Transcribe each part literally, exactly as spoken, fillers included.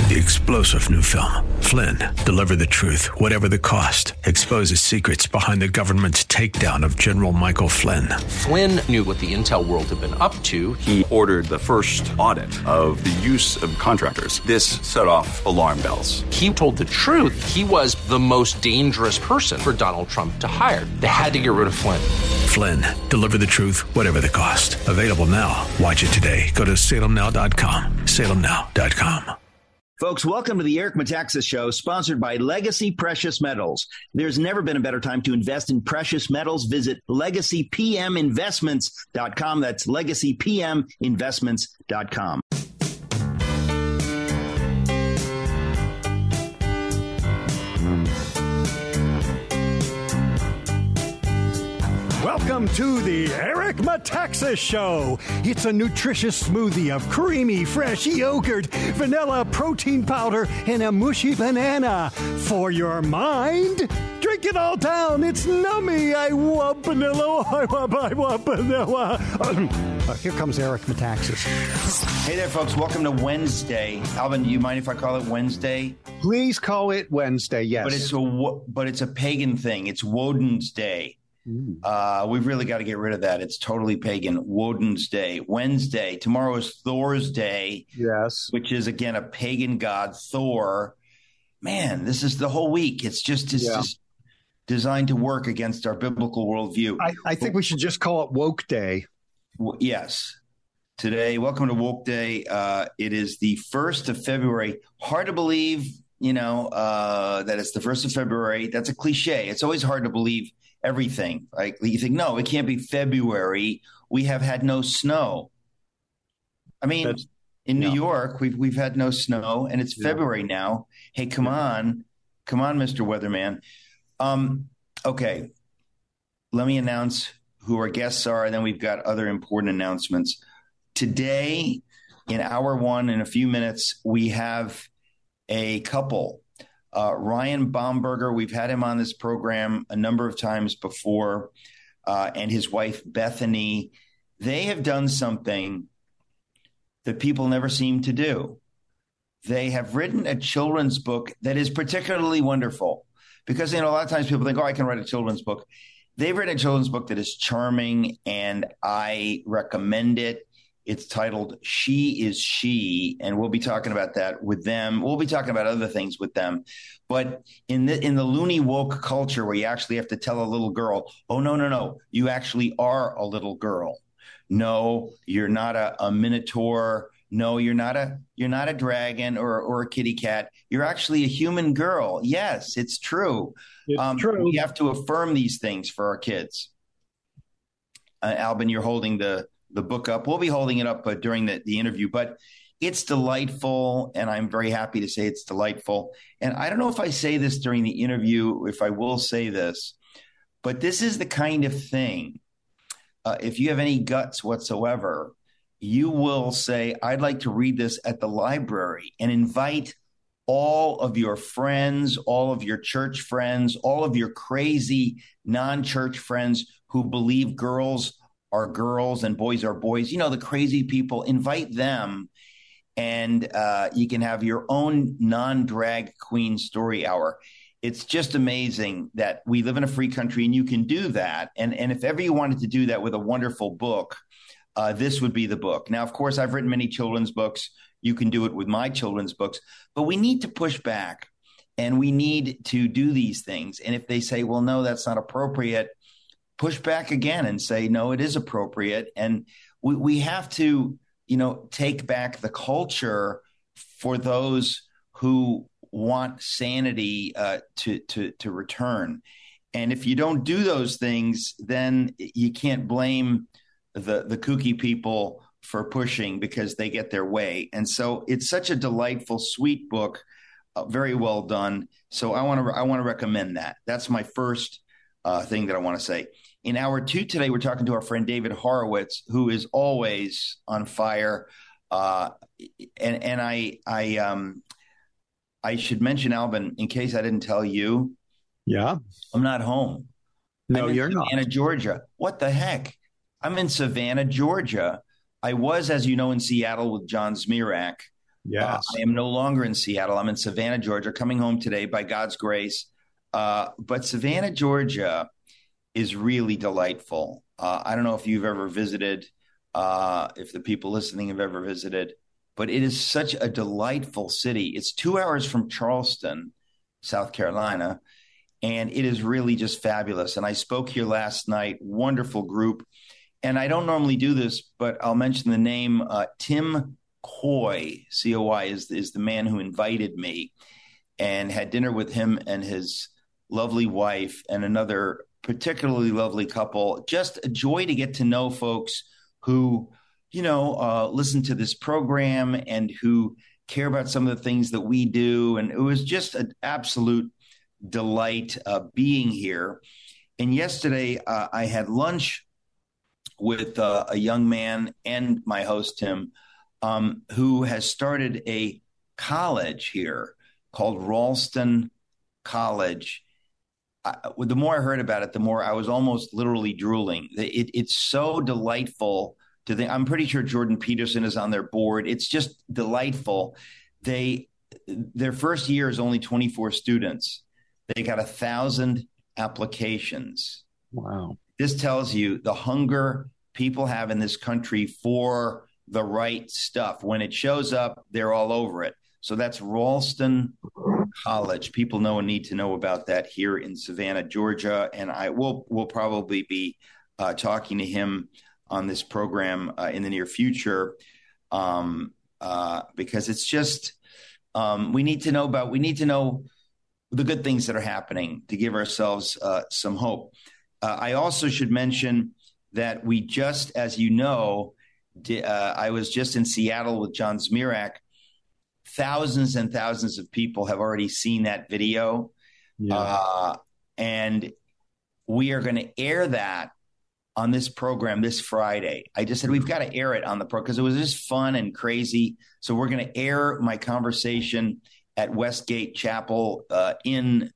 The explosive new film, Flynn, deliver the truth, whatever the cost, exposes secrets behind the government's takedown of General Michael Flynn. Flynn knew what the intel world had been up to. He ordered the first audit of the use of contractors. This set off alarm bells. He told the truth. He was the most dangerous person for Donald Trump to hire. They had to get rid of Flynn. Flynn, deliver the truth, whatever the cost. Available now. Watch it today. Go to salem now dot com. salem now dot com. Folks, welcome to the Eric Metaxas Show, sponsored by Legacy Precious Metals. There's never been a better time to invest in precious metals. Visit legacy p m investments dot com. That's legacy p m investments dot com. Welcome to the Eric Metaxas Show. It's a nutritious smoothie of creamy, fresh yogurt, vanilla protein powder, and a mushy banana. For your mind, drink it all down. It's nummy. I want vanilla. I want, I want vanilla. Uh, here comes Eric Metaxas. Hey there, folks. Welcome to Wednesday. Alvin, do you mind if I call it Wednesday? Please call it Wednesday, yes. But it's a, but it's a pagan thing. It's Woden's Day. Uh, we've really got to get rid of that. It's totally pagan. Woden's Day. Wednesday. Tomorrow is Thor's Day. Yes. Which is, again, a pagan god, Thor. Man, this is the whole week. It's just, it's yeah. just designed to work against our biblical worldview. I, I think we should just call it Woke Day. W- yes. Today, welcome to Woke Day. Uh, it is the first of February. Hard to believe, you know, uh, that it's the first of February. That's a cliche. It's always hard to believe everything. Like you think, no, it can't be February. We have had no snow. I mean, That's, in New yeah. York, we've we've had no snow, and it's yeah. February now. Hey, come yeah. on, come on, Mister Weatherman. Um, okay, let me announce who our guests are, and then we've got other important announcements. Today, in hour one, in a few minutes, we have a couple. Uh, Ryan Baumberger, we've had him on this program a number of times before, uh, and his wife, Bethany. They have done something that people never seem to do. They have written a children's book that is particularly wonderful because, you know, a lot of times people think, oh, I can write a children's book. They've written a children's book that is charming, and I recommend it. It's titled She is She, and we'll be talking about that with them. We'll be talking about other things with them. But in the in the loony woke culture where you actually have to tell a little girl, oh, no, no, no, you actually are a little girl. No, you're not a, a minotaur. No, you're not a you're not a dragon or, or a kitty cat. You're actually a human girl. Yes, it's true. It's um, true. We have to affirm these things for our kids. Uh, Albin, you're holding the the book up. We'll be holding it up uh, during the, the interview, but it's delightful, and I'm very happy to say it's delightful. And I don't know if I say this during the interview, if I will say this, but this is the kind of thing, uh, if you have any guts whatsoever, you will say, I'd like to read this at the library, and invite all of your friends, all of your church friends, all of your crazy non-church friends who believe girls are girls and boys are boys, you know, the crazy people, invite them, and uh, you can have your own non-drag queen story hour. It's just amazing that we live in a free country and you can do that. And, and if ever you wanted to do that with a wonderful book, uh, this would be the book. Now, of course, I've written many children's books. You can do it with my children's books, but we need to push back, and we need to do these things. And if they say, well, no, that's not appropriate, push back again and say, no, it is appropriate. And we, we have to, you know, take back the culture for those who want sanity uh, to, to, to return. And if you don't do those things, then you can't blame the, the kooky people for pushing because they get their way. And so it's such a delightful, sweet book, uh, very well done. So I want to, I want to recommend that. That's my first uh, thing that I want to say. In hour two today, we're talking to our friend David Horowitz, who is always on fire. Uh, and and I I um I should mention, Alvin, in case I didn't tell you. Yeah, I'm not home. No, I'm in you're Savannah, not. Georgia. What the heck? I'm in Savannah, Georgia. I was, as you know, in Seattle with John Zmirak. Yes. Uh, I am no longer in Seattle. I'm in Savannah, Georgia, coming home today by God's grace. Uh, but Savannah, Georgia is really delightful. Uh, I don't know if you've ever visited, uh, if the people listening have ever visited, but it is such a delightful city. It's two hours from Charleston, South Carolina, and it is really just fabulous. And I spoke here last night, wonderful group. And I don't normally do this, but I'll mention the name uh, Tim Coy, C O Y, is, is the man who invited me, and had dinner with him and his lovely wife and another particularly lovely couple. Just a joy to get to know folks who, you know, uh, listen to this program and who care about some of the things that we do. And it was just an absolute delight uh, being here. And yesterday uh, I had lunch with uh, a young man and my host, Tim, um, who has started a college here called Ralston College. I, the more I heard about it, the more I was almost literally drooling. It, it's so delightful to think. I'm pretty sure Jordan Peterson is on their board. It's just delightful. They their first year is only twenty-four students. They got a thousand applications. Wow. This tells you the hunger people have in this country for the right stuff. When it shows up, they're all over it. So that's Ralston College. People know and need to know about that here in Savannah, Georgia. And I will will probably be uh, talking to him on this program uh, in the near future um, uh, because it's just um, we need to know about we need to know the good things that are happening to give ourselves uh, some hope. Uh, I also should mention that we just, as you know, di- uh, I was just in Seattle with John Zmirak. Thousands and thousands of people have already seen that video. Yeah. Uh, and we are going to air that on this program this Friday. I just said, we've got to air it on the pro because it was just fun and crazy. So we're going to air my conversation at Westgate Chapel uh, in,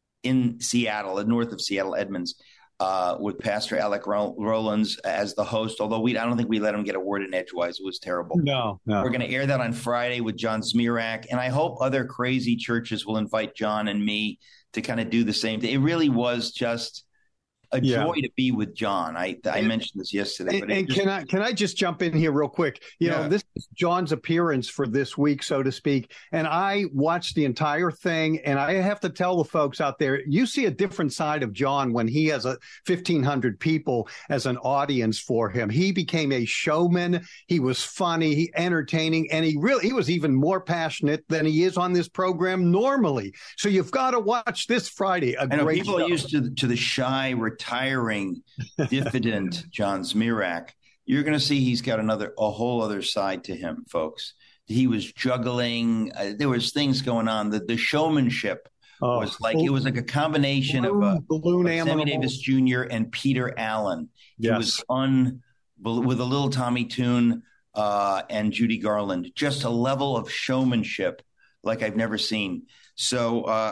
in Seattle, north of Seattle, Edmonds. Uh, with Pastor Alec Rollins as the host, although we I don't think we let him get a word in edgewise. It was terrible. No, no. We're going to air that on Friday with John Zmirak, and I hope other crazy churches will invite John and me to kind of do the same thing. It really was just a yeah. joy to be with John. I I and, mentioned this yesterday. And, but and just, can I can I just jump in here real quick? You yeah. know, this is John's appearance for this week, so to speak. And I watched the entire thing, and I have to tell the folks out there, you see a different side of John when he has a fifteen hundred people as an audience for him. He became a showman. He was funny, he entertaining, and he really he was even more passionate than he is on this program normally. So you've got to watch this Friday. A I know great people show. are used to to the shy, retiring, diffident John Zmirak. You're going to see he's got another a whole other side to him, folks. He was juggling. Uh, there was things going on. The the showmanship oh, was like it was like a combination balloon, of, uh, balloon of Sammy Davis Junior and Peter Allen. Yes. It was fun with a little Tommy Tune uh, and Judy Garland. Just a level of showmanship like I've never seen. So uh,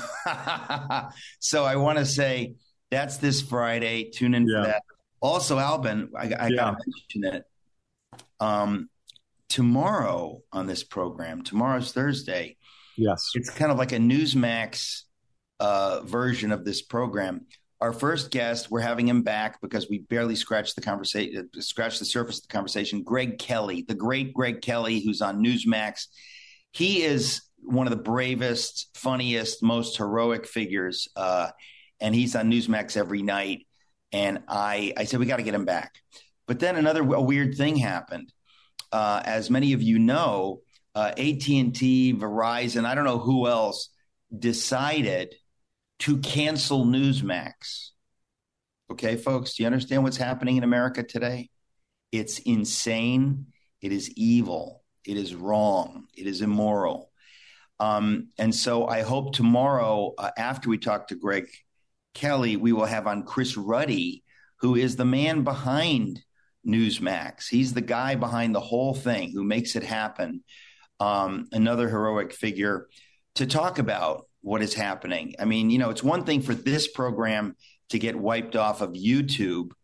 I so I want to say that's this Friday. Tune in yeah. for that. Also, Albin, I, I yeah. got to mention it. Um, tomorrow on this program, tomorrow's Thursday. Yes. It's kind of like a Newsmax uh, version of this program. Our first guest, we're having him back because we barely scratched the conversation, scratched the surface of the conversation. Greg Kelly, the great Greg Kelly, who's on Newsmax. He is one of the bravest, funniest, most heroic figures. Uh, and he's on Newsmax every night. And I, I said, we got to get him back. But then another a weird thing happened. Uh, as many of you know, uh, A T and T, Verizon, I don't know who else, decided to cancel Newsmax. Okay, folks, do you understand what's happening in America today? It's insane. It is evil. It is wrong. It is immoral. Um, and so I hope tomorrow, uh, after we talk to Greg Kelly, we will have on Chris Ruddy, who is the man behind Newsmax. He's the guy behind the whole thing who makes it happen. Um, another heroic figure to talk about what is happening. I mean, you know, it's one thing for this program to get wiped off of YouTube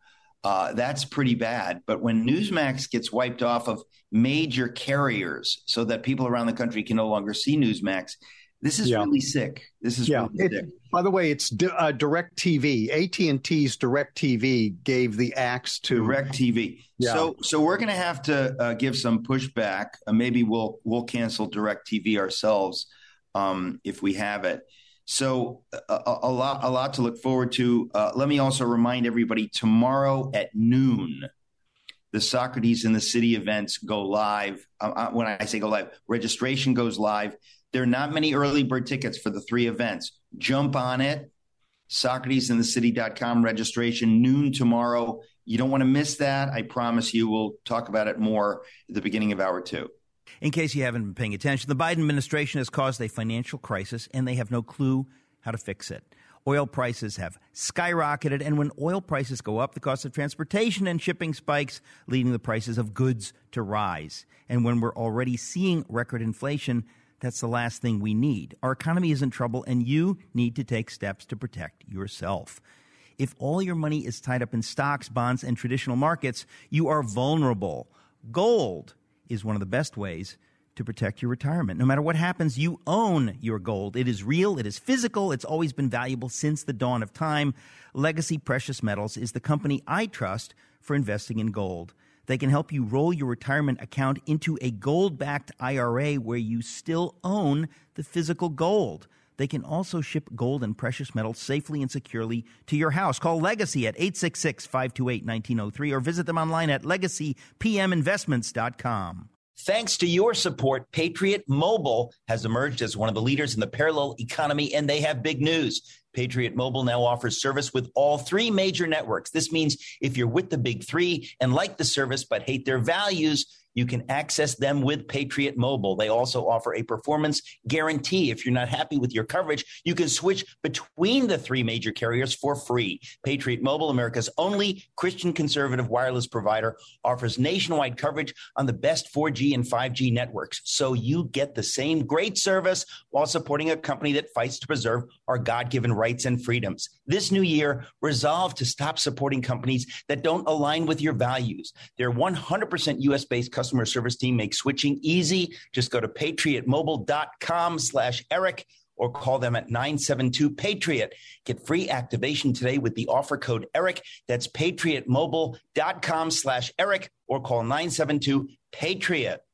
uh, that's pretty bad. But when Newsmax gets wiped off of major carriers so that people around the country can no longer see Newsmax, this is yeah. really sick. This is yeah. really it, sick. By the way, it's uh, DirecTV. A T and T's DirecTV gave the axe to DirecTV. Yeah. So, so we're going to have to uh, give some pushback. Uh, maybe we'll we'll cancel DirecTV ourselves um, if we have it. So, a, a lot a lot to look forward to. Uh, let me also remind everybody: tomorrow at noon, the Socrates in the City events go live. Uh, when I say go live, registration goes live. There are not many early bird tickets for the three events. Jump on it. Socrates in the City dot com registration, noon tomorrow. You don't want to miss that. I promise you. We'll talk about it more at the beginning of hour two. In case you haven't been paying attention, the Biden administration has caused a financial crisis, and they have no clue how to fix it. Oil prices have skyrocketed, and when oil prices go up, the cost of transportation and shipping spikes, leading the prices of goods to rise. And when we're already seeing record inflation, that's the last thing we need. Our economy is in trouble, and you need to take steps to protect yourself. If all your money is tied up in stocks, bonds, and traditional markets, you are vulnerable. Gold is one of the best ways to protect your retirement. No matter what happens, you own your gold. It is real. It is physical. It's always been valuable since the dawn of time. Legacy Precious Metals is the company I trust for investing in gold. They can help you roll your retirement account into a gold-backed I R A where you still own the physical gold. They can also ship gold and precious metals safely and securely to your house. Call Legacy at eight six six, five two eight, one nine zero three or visit them online at legacy p m investments dot com. Thanks to your support, Patriot Mobile has emerged as one of the leaders in the parallel economy, and they have big news. Patriot Mobile now offers service with all three major networks. This means if you're with the big three and like the service but hate their values, you can access them with Patriot Mobile. They also offer a performance guarantee. If you're not happy with your coverage, you can switch between the three major carriers for free. Patriot Mobile, America's only Christian conservative wireless provider, offers nationwide coverage on the best four G and five G networks. So you get the same great service while supporting a company that fights to preserve our God-given rights and freedoms. This new year, resolve to stop supporting companies that don't align with your values. Their one hundred percent U S-based customer service team makes switching easy. Just go to patriotmobile.com slash Eric or call them at nine seven two Patriot. Get free activation today with the offer code Eric. That's patriotmobile.com slash Eric or call nine seven two Patriot.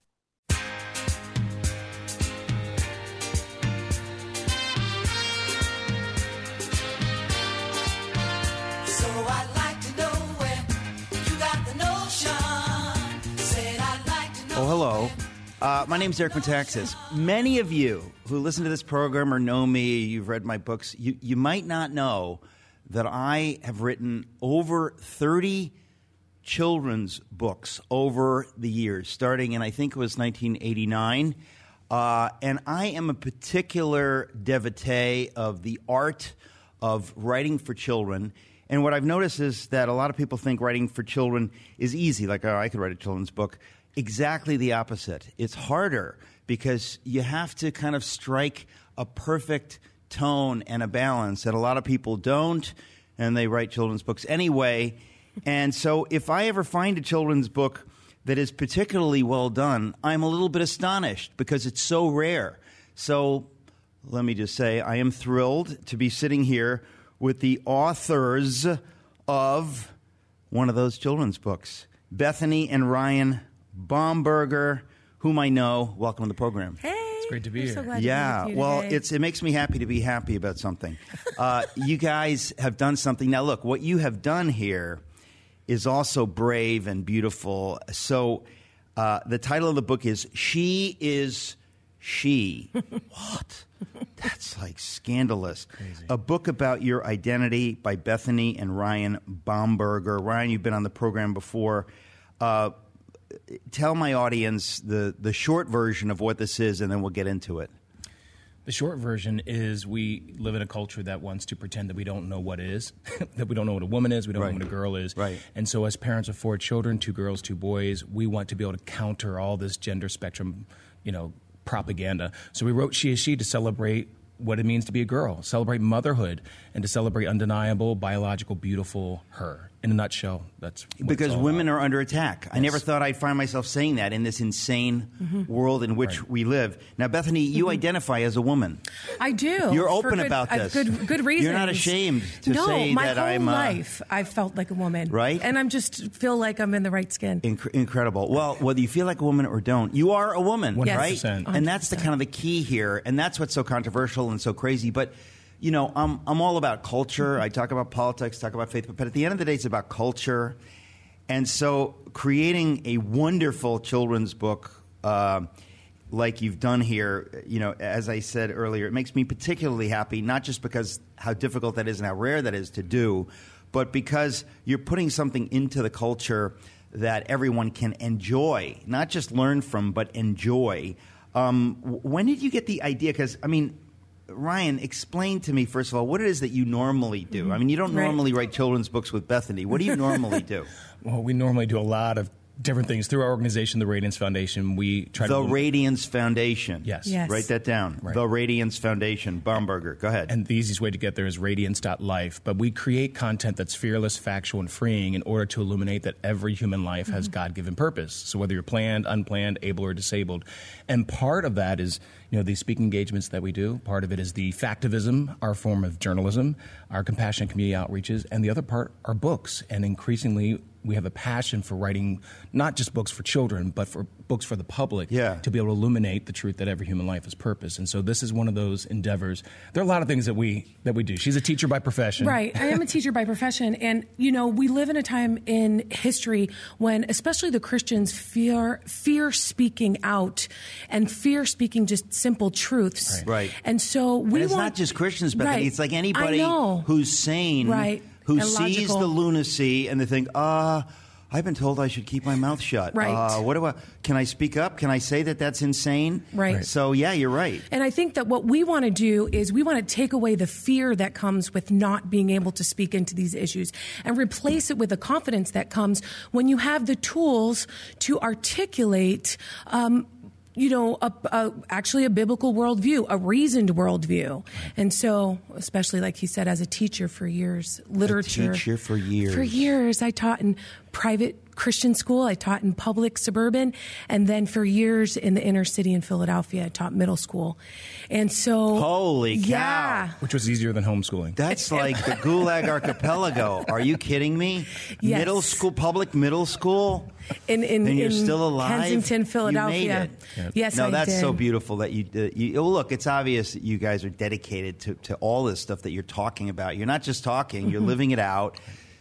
Oh, hello. Uh, my name's Eric Metaxas. Many of you who listen to this program or know me, you've read my books, you, you might not know that I have written over thirty children's books over the years, starting in, I think it was nineteen eighty-nine. Uh, and I am a particular devotee of the art of writing for children. And what I've noticed is that a lot of people think writing for children is easy, like, oh, I could write a children's book. Exactly the opposite. It's harder because you have to kind of strike a perfect tone and a balance that a lot of people don't, and they write children's books anyway. And so if I ever find a children's book that is particularly well done, I'm a little bit astonished because it's so rare. So let me just say I am thrilled to be sitting here with the authors of one of those children's books, Bethany and Ryan Bomberger, whom I know. Welcome to the program. Hey, it's great to be We're here. So glad yeah, to be with you well, today. it's it makes me happy to be happy about something. Uh, you guys have done something. Now, look, what you have done here is also brave and beautiful. So, uh, the title of the book is "She Is She." What? That's like scandalous. Crazy. A book about your identity by Bethany and Ryan Bomberger. Ryan, you've been on the program before. Uh, tell my audience the, the short version of what this is, and then we'll get into it. The short version is we live in a culture that wants to pretend that we don't know what is, that we don't know what a woman is, we don't Right. know what a girl is. Right. And so as parents of four children, two girls, two boys, we want to be able to counter all this gender spectrum, you know, propaganda. So we wrote She Is She to celebrate what it means to be a girl, celebrate motherhood, and to celebrate undeniable, biological, beautiful her. in a nutshell, that's what because it's all women about. are under attack. Yes. I never thought I'd find myself saying that in this insane mm-hmm. world in which right. we live. Now, Bethany, you mm-hmm. identify as a woman. I do. You're open good, about this. Good, good reasons. You're not ashamed to no, say my that whole I'm. Uh, life, I've felt like a woman, right? And I'm just feel like I'm in the right skin. Inc- incredible. Well, whether you feel like a woman or don't, you are a woman, one hundred right? percent. And that's the kind of the key here, and that's what's so controversial and so crazy. But you know, I'm I'm all about culture. I talk about politics, talk about faith, but at the end of the day, it's about culture. And so, creating a wonderful children's book uh, like you've done here, you know, as I said earlier, it makes me particularly happy, not just because how difficult that is and how rare that is to do, but because you're putting something into the culture that everyone can enjoy, not just learn from, but enjoy. Um, when did you get the idea? Because, I mean, Ryan, explain to me, first of all, what it is that you normally do. I mean, you don't right. normally write children's books with Bethany. What do you normally do? Well, we normally do a lot of different things. Through our organization, the Radiance Foundation, we try the to... The Radiance Foundation. Yes. yes. Write that down. Right. The Radiance Foundation. Baumberger, go ahead. And the easiest way to get there is radiance dot life. But we create content that's fearless, factual, and freeing in order to illuminate that every human life mm-hmm. has God-given purpose. So whether you're planned, unplanned, able, or disabled. And part of that is, you know, these speaking engagements that we do. Part of it is the factivism, our form of journalism, our compassionate community outreaches, and the other part are books. And increasingly, we have a passion for writing not just books for children, but for books for the public yeah. to be able to illuminate the truth that every human life has purpose. And so this is one of those endeavors. There are a lot of things that we that we do. She's a teacher by profession. Right. I am a teacher by profession. And, you know, we live in a time in history when especially the Christians fear fear speaking out and fear speaking just simple truths. Right. right. And so we and it's want... not just Christians, Bethany. Right. It's like anybody who's sane... Right. who and sees logical. the lunacy and they think, ah, uh, I've been told I should keep my mouth shut. Right. Uh, what do I? Can I speak up? Can I say that that's insane? Right. right. So yeah, you're right. And I think that what we want to do is we want to take away the fear that comes with not being able to speak into these issues and replace it with the confidence that comes when you have the tools to articulate. Um, you know, a, a, actually a biblical worldview, a reasoned worldview. And so, especially like he said, as a teacher for years, literature. A teacher for years. For years. I taught in private Christian school. I taught in public suburban. And then for years in the inner city in Philadelphia, I taught middle school. And so. Holy cow. Yeah. Which was easier than homeschooling. That's like the Gulag Archipelago. Are you kidding me? Yes. Middle school, public middle school? In, in, and you're in still alive? Kensington, Philadelphia. You made it. Yep. Yes, no, I that's did. so beautiful that you, uh, you. Oh, look, it's obvious that you guys are dedicated to, to all this stuff that you're talking about. You're not just talking; you're living it out.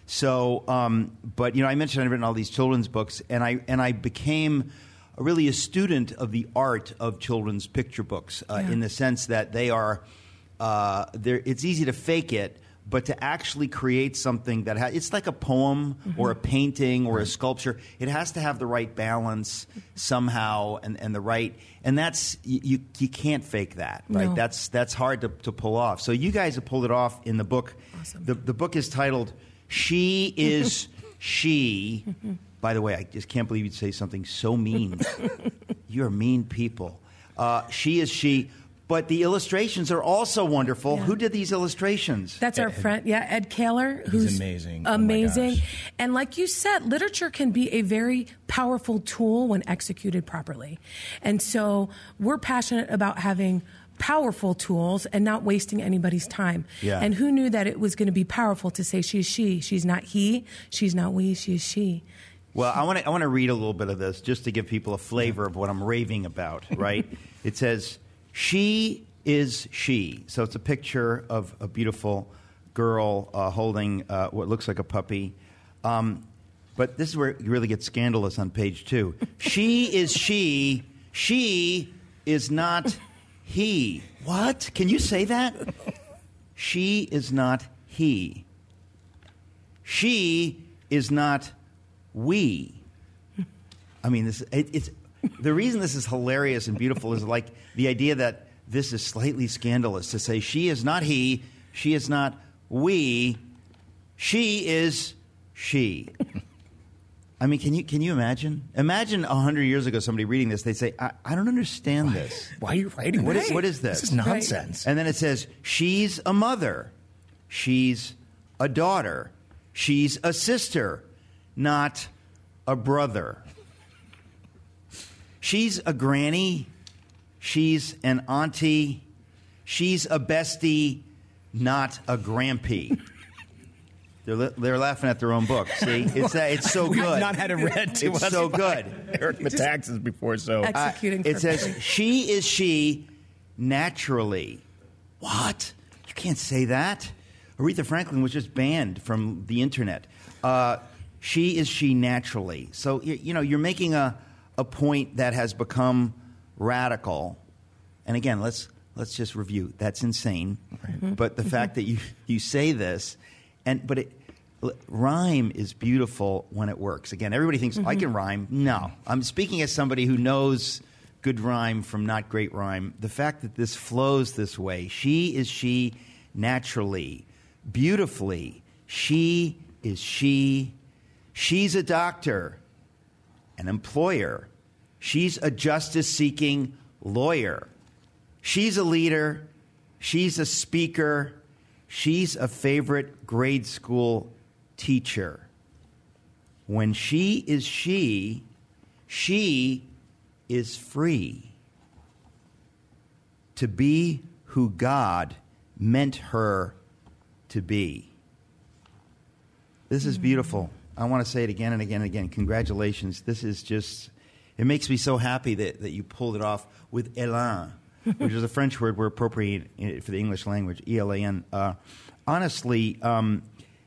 So, um, but you know, I mentioned I've written all these children's books, and I and I became really a student of the art of children's picture books uh, yeah. in the sense that they are. Uh, it's easy to fake it. But to actually create something that ha- it's like a poem mm-hmm. or a painting or a sculpture, it has to have the right balance somehow and, and the right and that's you you, you can't fake that, right? No. That's that's hard to, to pull off. So you guys have pulled it off in the book. Awesome. The the book is titled She is She. By the way, I just can't believe you'd say something so mean. You're mean people. Uh, she is She. But the illustrations are also wonderful. Yeah. Who did these illustrations? That's our Ed, friend, yeah, Ed Kaler, he's who's amazing. Amazing. Oh my gosh. And like you said, literature can be a very powerful tool when executed properly. And so we're passionate about having powerful tools and not wasting anybody's time. Yeah. And who knew that it was going to be powerful to say she is she. She's not he. She's not we. She is she. Well, I want to I want to read a little bit of this just to give people a flavor of what I'm raving about, right? It says, she is she. So it's a picture of a beautiful girl uh, holding uh, what looks like a puppy. Um, but this is where it really gets scandalous on page two. She is she. She is not he. What? Can you say that? She is not he. She is not we. I mean, this it, it's the reason this is hilarious and beautiful is like the idea that this is slightly scandalous to say she is not he, she is not we, she is she. I mean, can you can you imagine? Imagine a hundred years ago somebody reading this, they'd say, I, I don't understand this. Why are you writing What this? is, what is this? This is nonsense. And then it says, she's a mother, she's a daughter, She's a sister, not a brother. She's a granny. She's an auntie. She's a bestie, not a grampy. They're, li- they're laughing at their own book. See, it's uh, it's so We've good. not had it read to it's us so by good. Eric Metaxas before, so Executing. Uh, it says she is she naturally. What? You can't say that. Aretha Franklin was just banned from the internet. Uh, she is she naturally. So you, you know you're making a a point that has become radical. And again, let's let's just review. That's insane. Mm-hmm. But the mm-hmm. fact that you you say this. And but it, rhyme is beautiful when it works. Again, everybody thinks, mm-hmm. I can rhyme. No. I'm speaking as somebody who knows good rhyme from not great rhyme. The fact that this flows this way, she is she naturally, beautifully. She is she. She's a doctor, an employer. She's a justice-seeking lawyer. She's a leader. She's a speaker. She's a favorite grade school teacher. When she is she, she is free to be who God meant her to be. This is beautiful. I want to say it again and again and again. Congratulations. This is just, it makes me so happy that, that you pulled it off with élan, which is a French word we're appropriating for the English language, E L A N. Uh, honestly, um,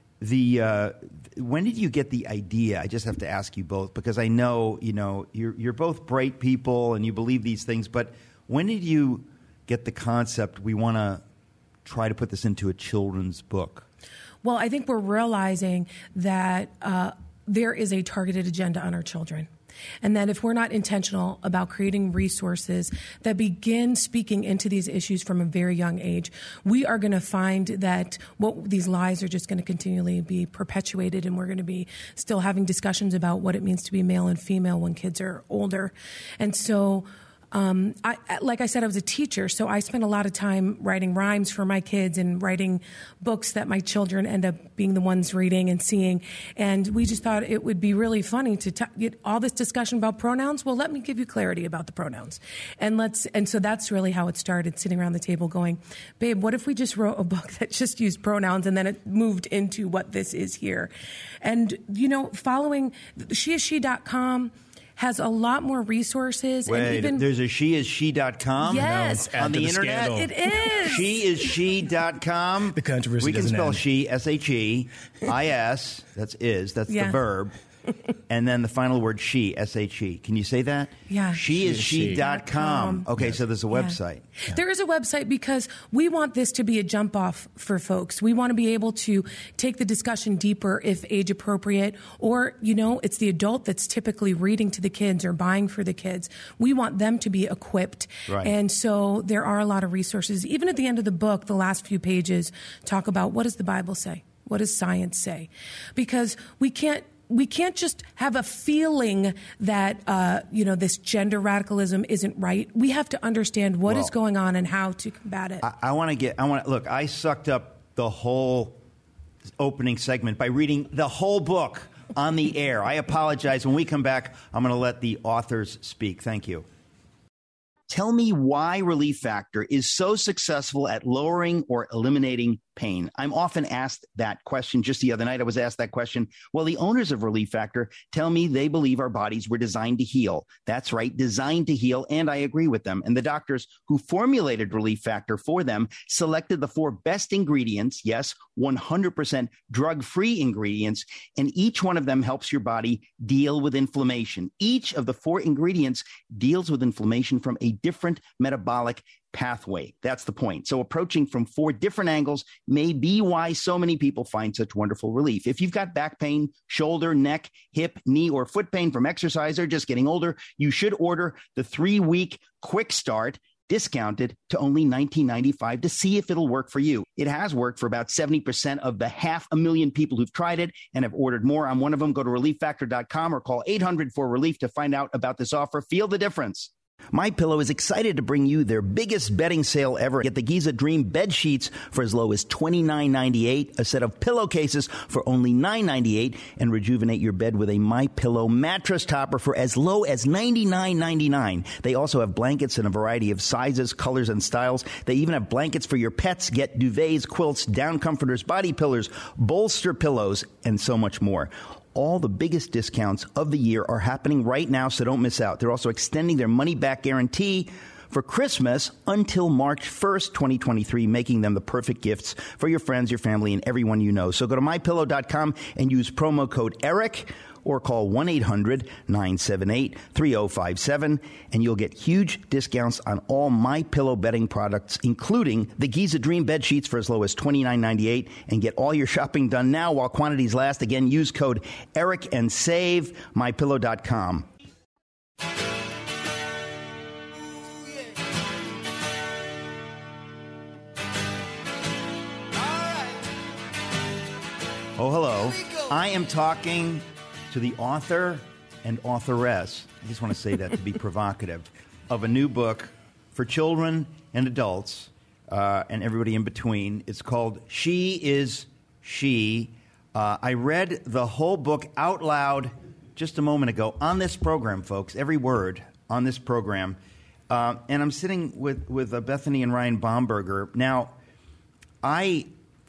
the uh, when did you get the idea? I just have to ask you both, because I know, you know, you're, you're both bright people and you believe these things, but when did you get the concept, we want to try to put this into a children's book? Well, I think we're realizing that uh, there is a targeted agenda on our children. And that if we're not intentional about creating resources that begin speaking into these issues from a very young age, we are going to find that what these lies are just going to continually be perpetuated, and we're going to be still having discussions about what it means to be male and female when kids are older. And so Um, I, like I said, I was a teacher, so I spent a lot of time writing rhymes for my kids and writing books that my children end up being the ones reading and seeing. And we just thought it would be really funny to t- get all this discussion about pronouns. Well, let me give you clarity about the pronouns. And let's, and so that's really how it started, sitting around the table going, babe, what if we just wrote a book that just used pronouns, and then it moved into what this is here? And, you know, following she is she dot com has a lot more resources. Wait, and even, there's a she is she dot com? Yes. No, on the, the internet? Scandal. It is. she is she dot com. The controversy We can doesn't spell end. she, S H E, I S, that's is, that's Yeah. the verb. And then the final word she, S H E. Can you say that? Yeah. She is she dot com. Okay, Yes. so there's a Yeah. website. Yeah. There is a website because we want this to be a jump off for folks. We want to be able to take the discussion deeper if age appropriate, or, you know, it's the adult that's typically reading to the kids or buying for the kids. We want them to be equipped. Right. And so there are a lot of resources. Even at the end of the book, the last few pages talk about what does the Bible say? What does science say? Because we can't We can't just have a feeling that, uh, you know, this gender radicalism isn't right. We have to understand what Well, is going on and how to combat it. I, I want to get, I want to, look, I sucked up the whole opening segment by reading the whole book on the air. I apologize. When we come back, I'm going to let the authors speak. Thank you. Tell me why Relief Factor is so successful at lowering or eliminating pain. I'm often asked that question. Just the other night, I was asked that question. Well, the owners of Relief Factor tell me they believe our bodies were designed to heal. That's right, designed to heal, and I agree with them. And the doctors who formulated Relief Factor for them selected the four best ingredients, yes, one hundred percent drug-free ingredients, and each one of them helps your body deal with inflammation. Each of the four ingredients deals with inflammation from a different metabolic pathway. That's the point. So approaching from four different angles may be why so many people find such wonderful relief. If you've got back pain, shoulder, neck, hip, knee, or foot pain from exercise or just getting older, you should order the three-week quick start, discounted to only nineteen ninety-five dollars to see if it'll work for you. It has worked for about seventy percent of the half a million people who've tried it and have ordered more. I'm one of them. Go to relief factor dot com or call eight hundred four relief to find out about this offer. Feel the difference. MyPillow is excited to bring you their biggest bedding sale ever. Get the Giza Dream bed sheets for as low as twenty-nine ninety-eight, a set of pillowcases for only nine ninety-eight, and rejuvenate your bed with a MyPillow mattress topper for as low as ninety-nine ninety-nine. They also have blankets in a variety of sizes, colors, and styles. They even have blankets for your pets. Get duvets, quilts, down comforters, body pillars, bolster pillows, and so much more. All the biggest discounts of the year are happening right now, so don't miss out. They're also extending their money-back guarantee for Christmas until March first, twenty twenty-three, making them the perfect gifts for your friends, your family, and everyone you know. So go to my pillow dot com and use promo code ERIC or call one eight hundred nine seven eight three oh five seven, and you'll get huge discounts on all MyPillow bedding products, including the Giza Dream bed sheets for as low as twenty-nine ninety-eight, and get all your shopping done now while quantities last. Again, use code ERIC and save my pillow dot com. Oh, hello. I am talking to the author and authoress, I just want to say that to be provocative, of a new book for children and adults uh, and everybody in between. It's called She Is She. Uh, I read the whole book out loud just a moment ago on this program, folks, every word on this program. Uh, and I'm sitting with, with uh, Bethany and Ryan Bomberger. Now, I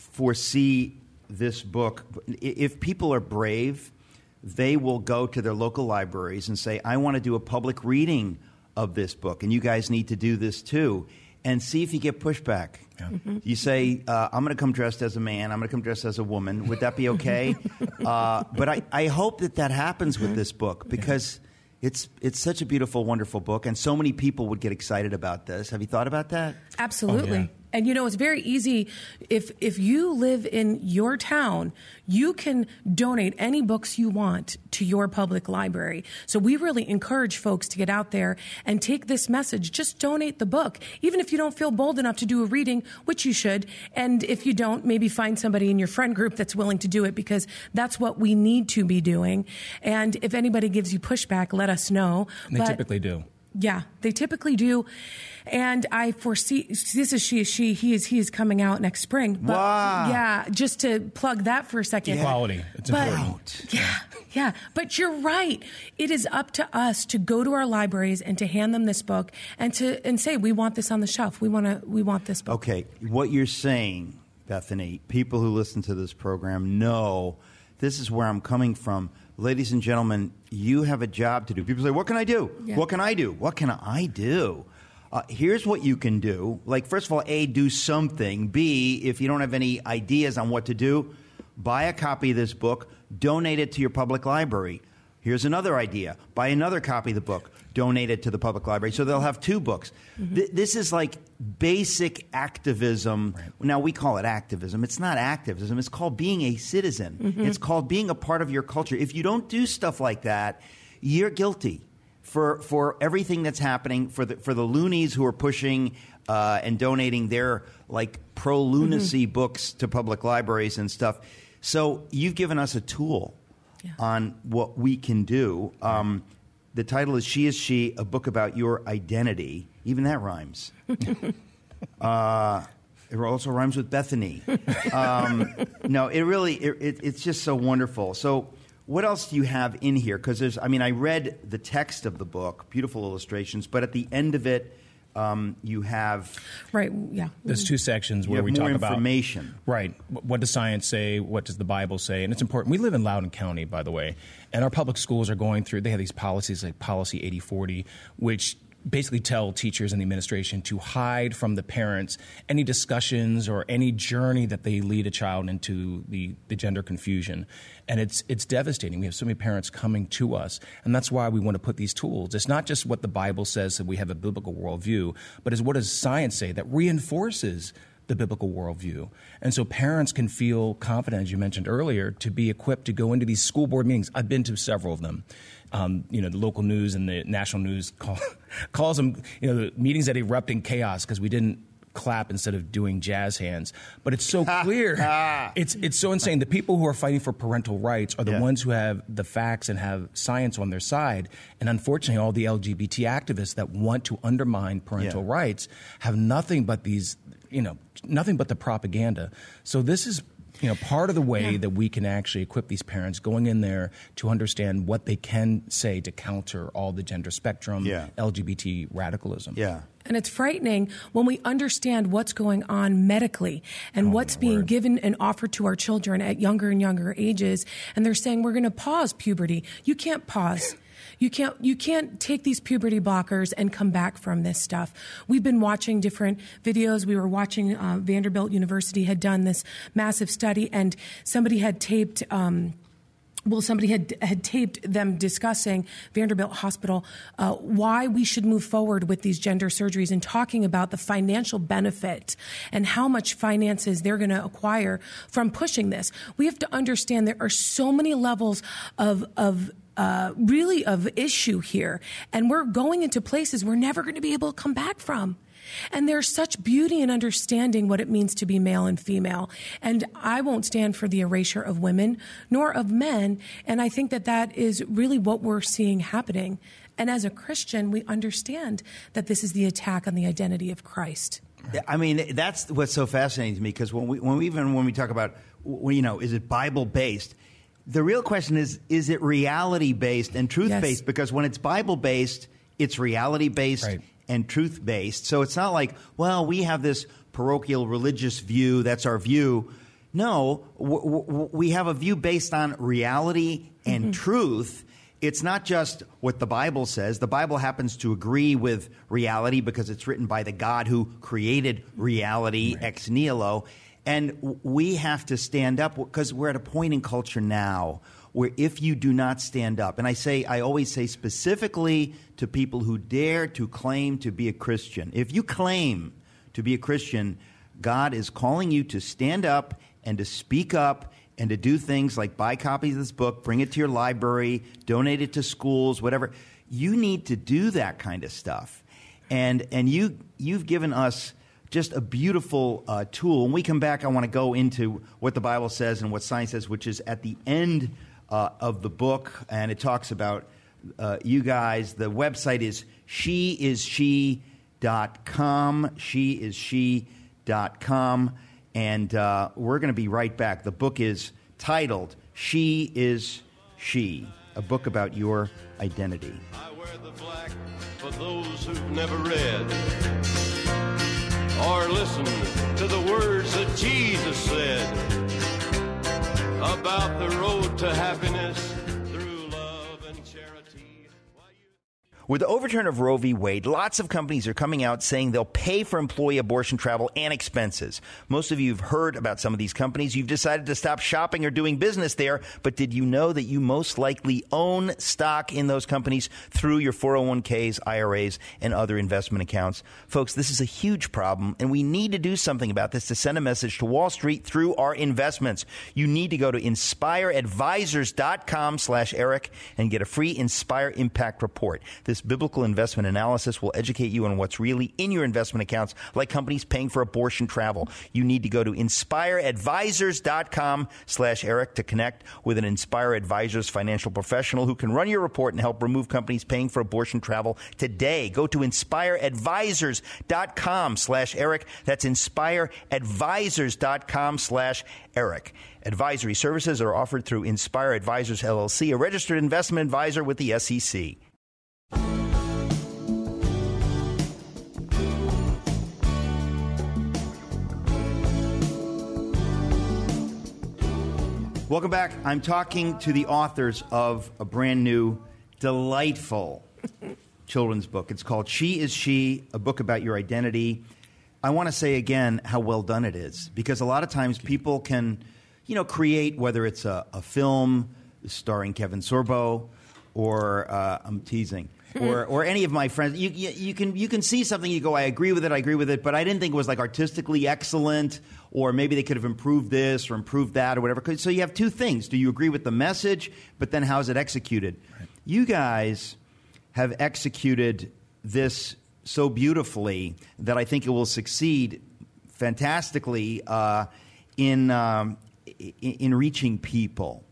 foresee this book, if people are brave, they will go to their local libraries and say, I want to do a public reading of this book, and you guys need to do this too, and see if you get pushback. Yeah. Mm-hmm. You say, uh, I'm going to come dressed as a man, I'm going to come dressed as a woman. Would that be okay? uh, but I, I hope that that happens with this book, because yeah. it's it's such a beautiful, wonderful book, and so many people would get excited about this. Have you thought about that? Absolutely. Oh, yeah. And, you know, it's very easy. If if you live in your town, you can donate any books you want to your public library. So we really encourage folks to get out there and take this message. Just donate the book, even if you don't feel bold enough to do a reading, which you should. And if you don't, maybe find somebody in your friend group that's willing to do it, because that's what we need to be doing. And if anybody gives you pushback, let us know. They but, typically do. Yeah, they typically do. And I foresee, this is She Is She, he is he is coming out next spring. But wow. Yeah, just to plug that for a second. Equality. It's but, important. Yeah, yeah. But you're right. It is up to us to go to our libraries and to hand them this book and to and say, we want this on the shelf. We want to. We want this book. Okay, what you're saying, Bethany, people who listen to this program know this is where I'm coming from. Ladies and gentlemen, you have a job to do. People say, what can I do? Yeah. What can I do? What can I do? Uh, here's what you can do. Like, first of all, A, do something. B, if you don't have any ideas on what to do, buy a copy of this book, donate it to your public library. Here's another idea. Buy another copy of the book, donate it to the public library. So they'll have two books. Mm-hmm. Th- this is like basic activism. Right. Now, we call it activism. It's not activism. It's called being a citizen. Mm-hmm. It's called being a part of your culture. If you don't do stuff like that, you're guilty for for everything that's happening, for the, for the loonies who are pushing uh, and donating their, like, pro-lunacy mm-hmm. books to public libraries and stuff. So you've given us a tool. Yeah. On what we can do. Um, the title is She Is She, a book about your identity. Even that rhymes. uh, it also rhymes with Bethany. Um, no, it really, it, it, it's just so wonderful. So what else do you have in here? Because there's, I mean, I read the text of the book, beautiful illustrations, but at the end of it, Um, you have right, yeah. There's two sections where we more talk about information. Right, what does science say? What does the Bible say? And it's important. We live in Loudoun County, by the way, and our public schools are going through. They have these policies like Policy eighty forty, which basically tell teachers and the administration to hide from the parents any discussions or any journey that they lead a child into the, the gender confusion. And it's it's devastating. We have so many parents coming to us, and that's why we want to put these tools. It's not just what the Bible says that we have a biblical worldview, but it's what does science say that reinforces the biblical worldview. And so parents can feel confident, as you mentioned earlier, to be equipped to go into these school board meetings. I've been to several of them. Um, you know, the local news and the national news call, calls them, you know, the meetings that erupt in chaos because we didn't clap instead of doing jazz hands. But it's so clear. it's it's so insane. The people who are fighting for parental rights are the Yeah. ones who have the facts and have science on their side. And unfortunately, all the L G B T activists that want to undermine parental Yeah. rights have nothing but these, you know, nothing but the propaganda. So this is, you know, part of the way Yeah. that we can actually equip these parents going in there to understand what they can say to counter all the gender spectrum, Yeah. L G B T radicalism. Yeah. And it's frightening when we understand what's going on medically and Oh, what's being given and offered to our children at younger and younger ages. And they're saying, we're going to pause puberty. You can't pause. You can't, you can't take these puberty blockers and come back from this stuff. We've been watching different videos. We were watching, uh, Vanderbilt University had done this massive study, and somebody had taped, um, Well, somebody had had taped them discussing Vanderbilt Hospital uh, why we should move forward with these gender surgeries and talking about the financial benefit and how much finances they're going to acquire from pushing this. We have to understand there are so many levels of of uh, really of issue here, and we're going into places we're never going to be able to come back from. And there's such beauty in understanding what it means to be male and female. And I won't stand for the erasure of women nor of men. And I think that that is really what we're seeing happening. And as a Christian, we understand that this is the attack on the identity of Christ. I mean, that's what's so fascinating to me, because when we, when we even when we talk about, well, you know, is it Bible based? The real question is, is it reality based and truth based? Yes. Because when it's Bible based, it's reality based. Right. And truth-based. So it's not like, well, we have this parochial religious view, that's our view. No, w- w- we have a view based on reality and mm-hmm. truth. It's not just what the Bible says. The Bible happens to agree with reality because it's written by the God who created reality, right. ex nihilo. And w- we have to stand up, because we're at a point in culture now where if you do not stand up, and I say, I always say specifically to people who dare to claim to be a Christian, if you claim to be a Christian, God is calling you to stand up and to speak up and to do things like buy copies of this book, bring it to your library, donate it to schools, whatever. You need to do that kind of stuff. And and you, you've given us just a beautiful uh, tool. When we come back, I want to go into what the Bible says and what science says, which is at the end Uh, of the book, and it talks about uh, you guys. The website is she is she dot com, she is she dot com, and uh, we're going to be right back. The book is titled She is She, a book about your identity. I wear the black for those who've never read or listened to the words that Jesus said about the road to happiness through love and charity. With the overturn of Roe v. Wade, lots of companies are coming out saying they'll pay for employee abortion travel and expenses. Most of you have heard about some of these companies. You've decided to stop shopping or doing business there, but did you know that you most likely own stock in those companies through your four oh one k's, I R As, and other investment accounts? Folks, this is a huge problem, and we need to do something about this to send a message to Wall Street through our investments. You need to go to inspireadvisors.com slash Eric and get a free Inspire Impact Report. This biblical investment analysis will educate you on what's really in your investment accounts, like companies paying for abortion travel. You need to go to inspireadvisors.com slash Eric to connect with an Inspire Advisors financial professional who can run your report and help remove companies paying for abortion travel today. Go to inspireadvisors.com slash Eric. That's inspireadvisors.com slash Eric. Advisory services are offered through Inspire Advisors, L L C, a registered investment advisor with the S E C. Welcome back. I'm talking to the authors of a brand new, delightful children's book. It's called She is She, a book about your identity. I want to say again how well done it is, because a lot of times people can, you know, create, whether it's a, a film starring Kevin Sorbo or uh, I'm teasing, or or any of my friends. You, you you can you can see something, you go, I agree with it, I agree with it, but I didn't think it was like artistically excellent, or maybe they could have improved this or improved that or whatever. So you have two things. Do you agree with the message, but then how is it executed? Right. You guys have executed this so beautifully that I think it will succeed fantastically uh, in, um, in in reaching people.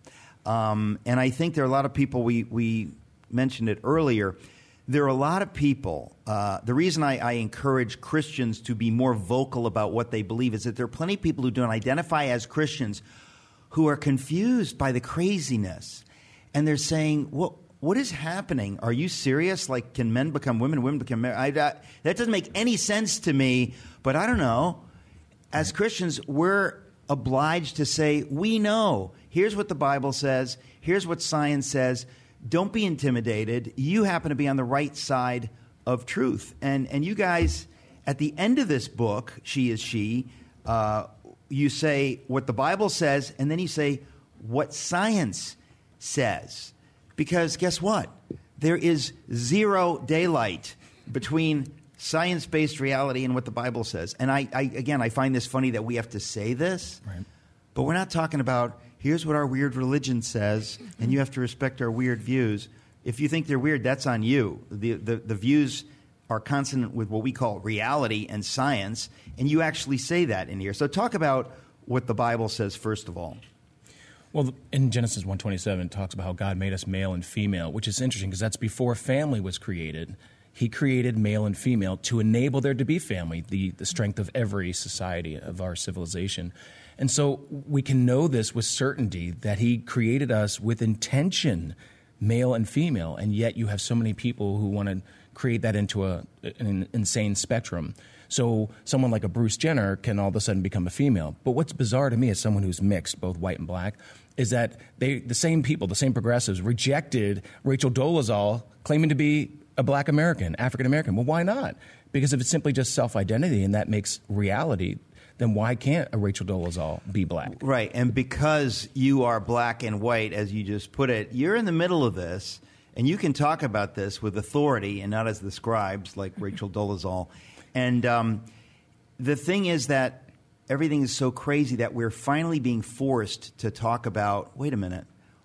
Um, and I think there are a lot of people, we, we mentioned it earlier, there are a lot of people, uh, the reason I, I encourage Christians to be more vocal about what they believe is that there are plenty of people who don't identify as Christians who are confused by the craziness. And they're saying, what, what is happening? Are you serious? Like, can men become women, women become men? I, I, that doesn't make any sense to me, but I don't know. As Christians, we're obliged to say, we know. Here's what the Bible says. Here's what science says. Don't be intimidated. You happen to be on the right side of truth. And and you guys, at the end of this book, She is She, uh, you say what the Bible says, and then you say what science says. Because guess what? There is zero daylight between science-based reality and what the Bible says. And I, I again, I find this funny that we have to say this, right. But we're not talking about here's what our weird religion says, and you have to respect our weird views. If you think they're weird, that's on you. The, the, the views are consonant with what we call reality and science, and you actually say that in here. So talk about what the Bible says, first of all. Well, in Genesis one twenty-seven, it talks about how God made us male and female, which is interesting because that's before family was created. He created male and female to enable there to be family, the, the strength of every society, of our civilization. And so we can know this with certainty that he created us with intention, male and female, and yet you have so many people who want to create that into a, an insane spectrum. So someone like a Bruce Jenner can all of a sudden become a female. But what's bizarre to me as someone who's mixed, both white and black, is that they, the same people, the same progressives, rejected Rachel Dolezal claiming to be a black American, African American. Well, why not? Because if it's simply just self-identity and that makes reality, then why can't a Rachel Dolezal be black? Right, and because you are black and white, as you just put it, you're in the middle of this, and you can talk about this with authority and not as the scribes like Rachel Dolezal. And um, the thing is that everything is so crazy that we're finally being forced to talk about, wait a minute,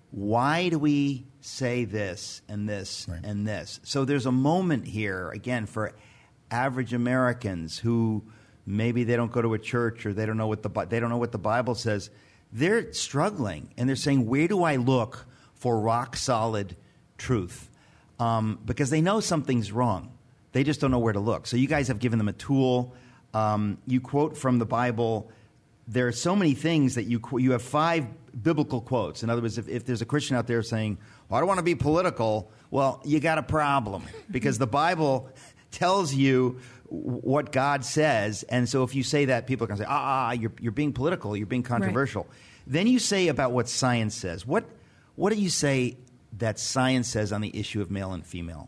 why do we say this and this right. and this? So there's a moment here, again, for average Americans who maybe they don't go to a church or they don't know what the they don't know what the Bible says. They're struggling, and they're saying, where do I look for rock solid truth? Um, because they know something's wrong. They just don't know where to look. So you guys have given them a tool. Um, you quote from the Bible. There are so many things that you qu- you have five biblical quotes. In other words, if, if there's a Christian out there saying, well, I don't want to be political, well, you got a problem because the Bible tells you what God says. And so if you say that, people are going to say, ah, ah you're, you're being political, you're being controversial. Right. Then you say about what science says. What, what do you say that science says on the issue of male and female?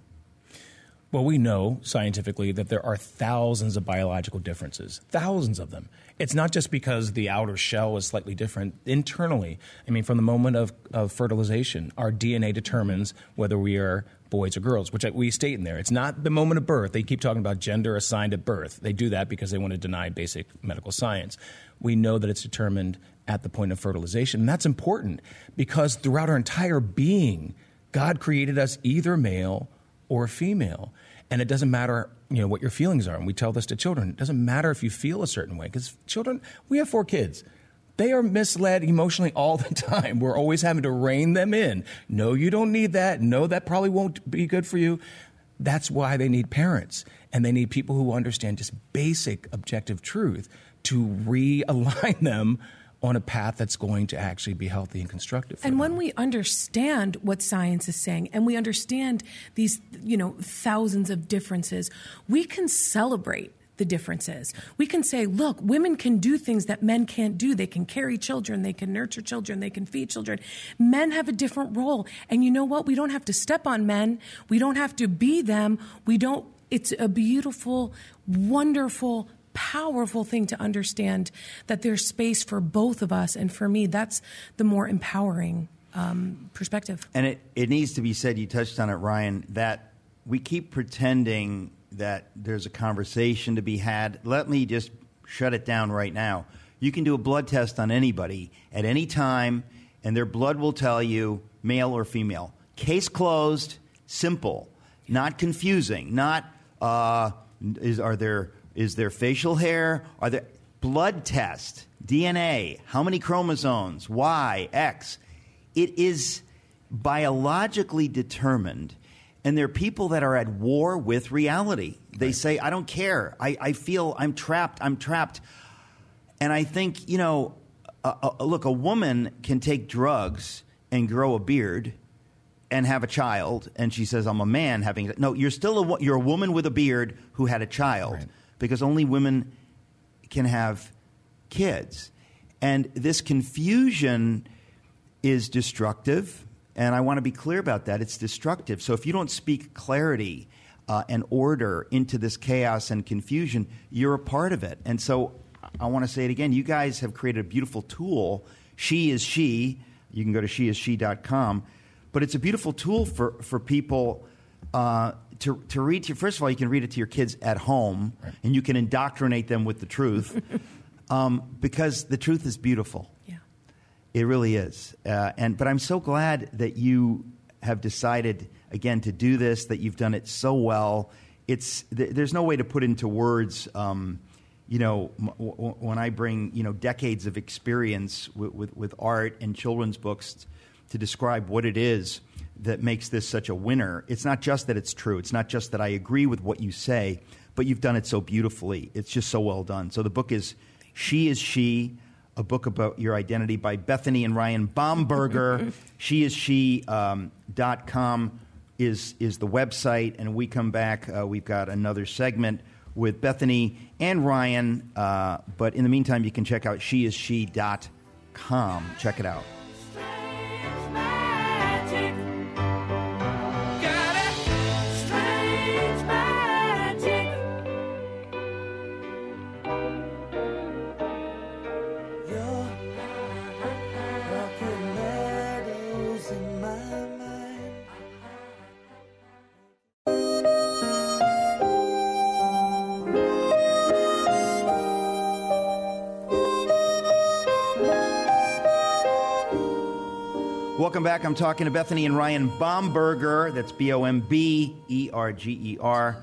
Well, we know scientifically that there are thousands of biological differences, thousands of them. It's not just because the outer shell is slightly different internally. I mean, from the moment of, of fertilization, our D N A determines whether we are boys or girls, which we state in there. It's not the moment of birth. They keep talking about gender assigned at birth. They do that because they want to deny basic medical science. We know that it's determined at the point of fertilization, and that's important because throughout our entire being, God created us either male or female. And it doesn't matter, you know, what your feelings are. And we tell this to children. It doesn't matter if you feel a certain way. Because children, we have four kids. They are misled emotionally all the time. We're always having to rein them in. No, you don't need that. No, that probably won't be good for you. That's why they need parents. And they need people who understand just basic objective truth to realign them on a path that's going to actually be healthy and constructive. And them. when we understand what science is saying and we understand these, you know, thousands of differences, we can celebrate the differences. We can say, look, women can do things that men can't do. They can carry children. They can nurture children. They can feed children. Men have a different role. And you know what? We don't have to step on men. We don't have to be them. We don't, it's a beautiful, wonderful, powerful thing to understand that there's space for both of us. And for me, that's the more empowering um, perspective. And it, it needs to be said, you touched on it, Ryan, that we keep pretending that there's a conversation to be had. Let me just shut it down right now. You can do a blood test on anybody at any time, and their blood will tell you male or female. Case closed, simple, not confusing, not uh, Is are there is there facial hair? Are there blood test, D N A? How many chromosomes? Y, X? It is biologically determined, and there are people that are at war with reality. They right. say, "I don't care. I, I feel I'm trapped. I'm trapped." And I think, you know, uh, uh, look, a woman can take drugs and grow a beard and have a child, and she says, "I'm a man having." No, you're still a you're a woman with a beard who had a child, right. because only women can have kids, and this confusion is destructive. And I want to be clear about that. It's destructive. So if you don't speak clarity uh, and order into this chaos and confusion, you're a part of it. And so I want to say it again. You guys have created a beautiful tool. She is She. You can go to she is she dot com. But it's a beautiful tool for, for people uh, to, to read to. First of all, you can read it to your kids at home, right. and you can indoctrinate them with the truth um, because the truth is beautiful. Yeah. It really is. Uh, and But I'm so glad that you have decided, again, to do this, that you've done it so well. It's th- There's no way to put into words, um, you know, m- w- when I bring, you know, decades of experience with, with, with art and children's books to describe what it is that makes this such a winner. It's not just that it's true. It's not just that I agree with what you say, but you've done it so beautifully. It's just so well done. So the book is She is She, a book about your identity by Bethany and Ryan Bomberger. she is she dot com is, is the website. And we come back, uh, we've got another segment with Bethany and Ryan. Uh, but in the meantime, you can check out she is she dot com. Check it out. Welcome back. I'm talking to Bethany and Ryan Bomberger. That's B O M B E R G E R,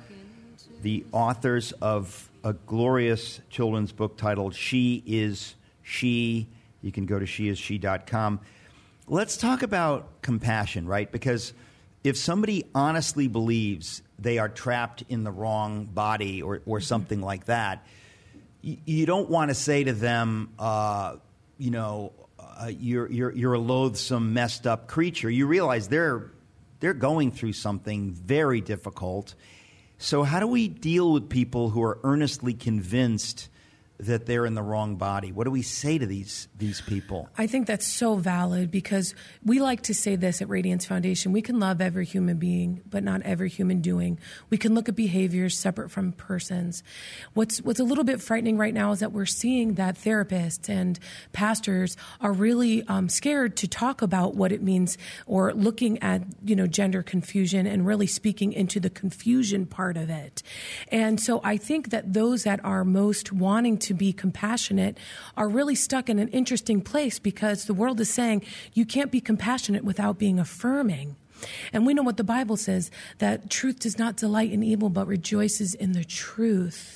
the authors of a glorious children's book titled She is She. You can go to she is she dot com. Let's talk about compassion, right? Because if somebody honestly believes they are trapped in the wrong body or, or something like that, you, you don't want to say to them, uh, you know, Uh, you're you're you're a loathsome, messed up creature. You realize they're they're going through something very difficult. So how do we deal with people who are earnestly convinced that they're in the wrong body? What do we say to these these people? I think that's so valid because we like to say this at Radiance Foundation. We can love every human being, but not every human doing. We can look at behaviors separate from persons. What's what's a little bit frightening right now is that we're seeing that therapists and pastors are really um, scared to talk about what it means or looking at, you know, gender confusion and really speaking into the confusion part of it. And so I think that those that are most wanting to be compassionate are really stuck in an interesting place because the world is saying you can't be compassionate without being affirming. And we know what the Bible says, that truth does not delight in evil but rejoices in the truth.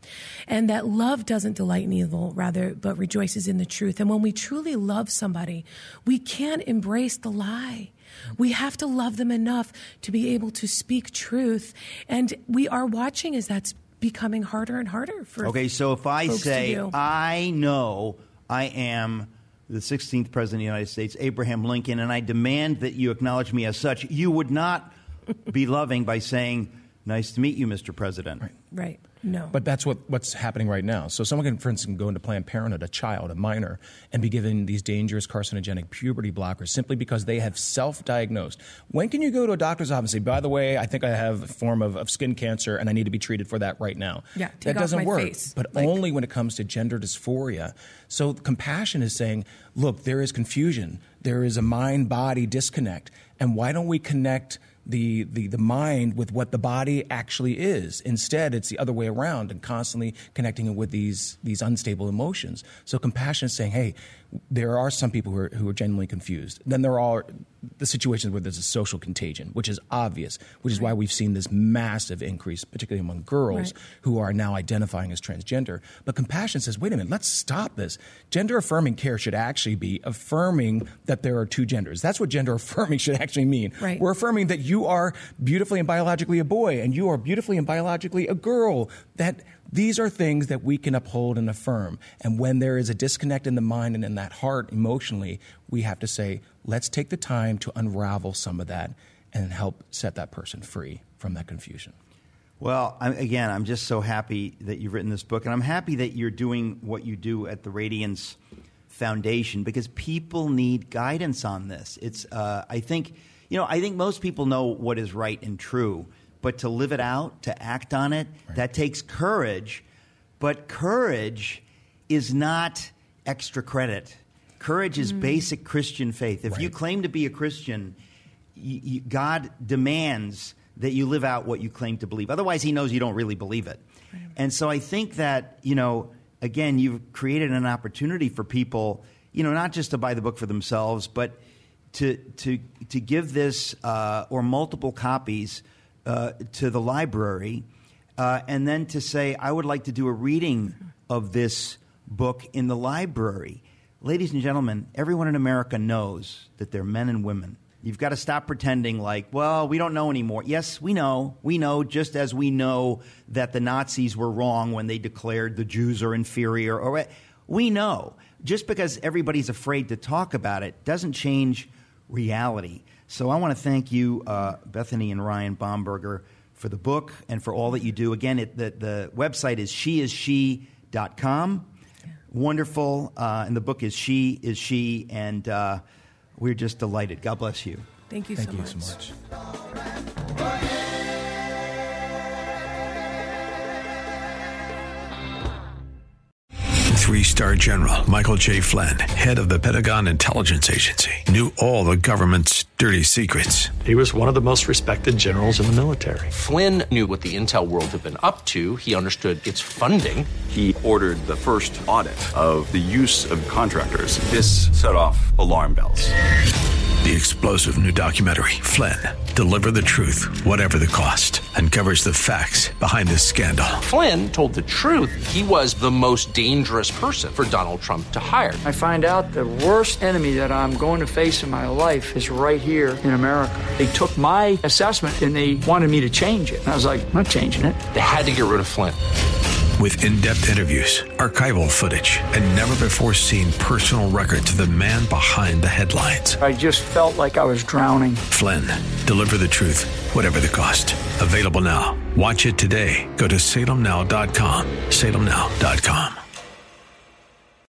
And that love doesn't delight in evil, rather, but rejoices in the truth. And when we truly love somebody, we can't embrace the lie. We have to love them enough to be able to speak truth. And we are watching as that's becoming harder and harder for Okay, so if I folks say, to do. I know I am the sixteenth President of the United States, Abraham Lincoln, and I demand that you acknowledge me as such, you would not be loving by saying, nice to meet you, Mister President. Right. Right. No. But that's what, what's happening right now. So someone can, for instance, can go into Planned Parenthood, a child, a minor, and be given these dangerous carcinogenic puberty blockers simply because they have self-diagnosed. When can you go to a doctor's office and say, by the way, I think I have a form of, of skin cancer and I need to be treated for that right now? Yeah, take that off doesn't my work. face. But Like- only when it comes to gender dysphoria. So compassion is saying, look, there is confusion. There is a mind-body disconnect. And why don't we connect the, the the mind with what the body actually is? Instead, it's the other way around and constantly connecting it with these these unstable emotions. So compassion is saying, hey, there are some people who are, who are genuinely confused. Then there are the situations where there's a social contagion, which is obvious, which is why we've seen this massive increase, particularly among girls right. who are now identifying as transgender. But compassion says, wait a minute, let's stop this. Gender affirming care should actually be affirming that there are two genders. That's what gender affirming should actually mean. Right. We're affirming that you are beautifully and biologically a boy and you are beautifully and biologically a girl. That these are things that we can uphold and affirm. And when there is a disconnect in the mind and in that heart emotionally, we have to say, let's take the time to unravel some of that and help set that person free from that confusion. Well, I'm, again, I'm just so happy that you've written this book, and I'm happy that you're doing what you do at the Radiance Foundation, because people need guidance on this. It's, uh, I think, you know, I think most people know what is right and true, but to live it out, to act on it, right. that takes courage. But courage is not extra credit. Courage is mm. basic Christian faith. If right. you claim to be a Christian, y- y- God demands that you live out what you claim to believe. Otherwise, he knows you don't really believe it. Right. And so I think that, you know, again, you've created an opportunity for people, you know, not just to buy the book for themselves, but to to to give this uh, or multiple copies uh, to the library, uh, and then to say, I would like to do a reading of this book in the library. Ladies and gentlemen, everyone in America knows that they're men and women. You've got to stop pretending like, well, we don't know anymore. Yes, we know. We know, just as we know that the Nazis were wrong when they declared the Jews are inferior. Or we know. Just because everybody's afraid to talk about it doesn't change reality. So I want to thank you, uh, Bethany and Ryan Bomberger, for the book and for all that you do. Again, it, the, the website is she is she dot com. Wonderful. Uh, and the book is She is She. And uh, we're just delighted. God bless you. Thank you, Thank so, you much. so much. Three-star General Michael J. Flynn, head of the Pentagon Intelligence Agency, knew all the government's dirty secrets. He was one of the most respected generals in the military. Flynn knew what the intel world had been up to. He understood its funding. He ordered the first audit of the use of contractors. This set off alarm bells. The explosive new documentary, Flynn, Deliver the Truth, Whatever the Cost, uncovers the facts behind this scandal. Flynn told the truth. He was the most dangerous person for Donald Trump to hire. I find out the worst enemy that I'm going to face in my life is right here in America. They took my assessment and they wanted me to change it. And I was like, I'm not changing it. They had to get rid of Flynn. With in-depth interviews, archival footage, and never-before-seen personal records of the man behind the headlines. I just felt like I was drowning. Flynn, Deliver the Truth, Whatever the Cost. Available now. Watch it today. Go to salem now dot com. salem now dot com.